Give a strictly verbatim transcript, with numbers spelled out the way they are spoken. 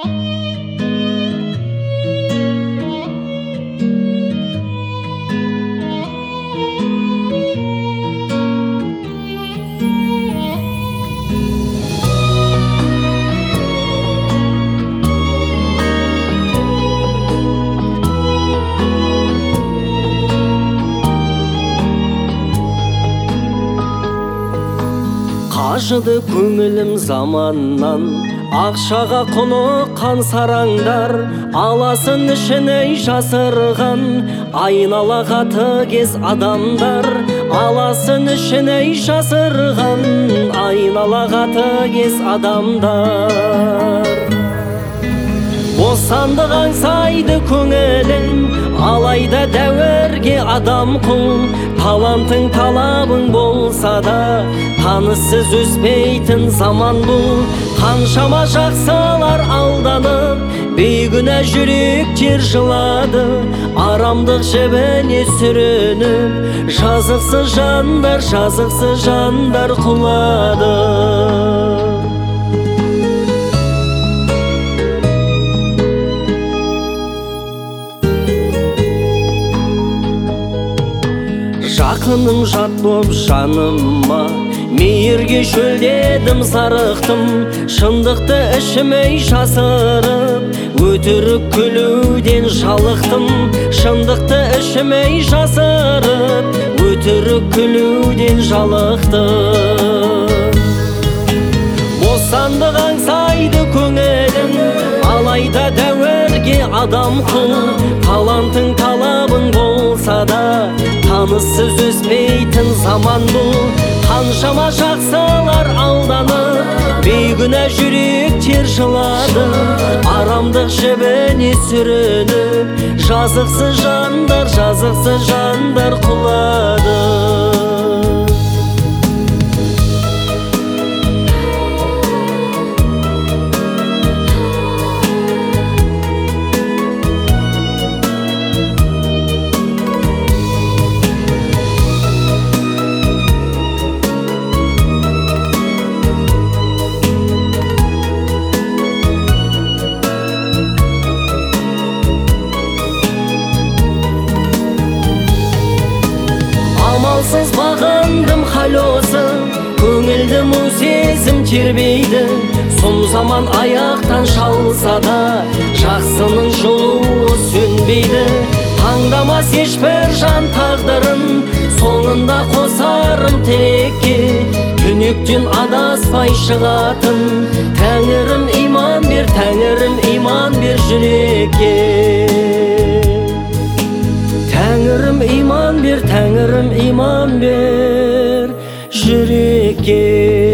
Қажыды көңілім заманнан, ақшаға құныққан сараңдар, аласын ішіне жасырған, айнала қатыгез адамдар. Аласын ішіне жасырған, айнала қатыгез адамдар. Бостандық аңсайды көңілім, алайда дәуірге адам құл. Талантың талабың болса да, таныссыз өспейтін заман бұл. Қаншама жақсылар алданып, бейгүнә жүректер жылады. Арамдық жебіне сүрініп, жазықсыз жандар, жазықсыз жандар құлады. Жақыным жат боп жаныма, мейірге шөлдедім, зарықтым. Шындықты ішіме жасырып, өтірік күлуден жалықтым. Шындықты ішіме жасырып, өтірік күлуден жалықтым. Бостандық аңсайды көңілім, алайда дәуірге адам құл. Талантың талабың болса да, таныссыз өспейтін заман бұл. Қаншама жақсылар алданып, бейгүнә жүректер жылады. Арамдық жебіне сүрініп, жазықсыз жандар, жазықсыз жандар құлады. Амалсыз бағындым хал осы, көңілді мұң сезім тербейді. Сұм заман аяқтан шалса да, жақсының жолы сөнбейді. Таңдамас ешбір жан тағдырын, соңында қосарым тілекке. Түнектен адаспай шығатын, Тәңірім иман бер, Тәңірім иман бер жүрекке. Тәңірім иман бер, Тәңірім иман бер жүрекке.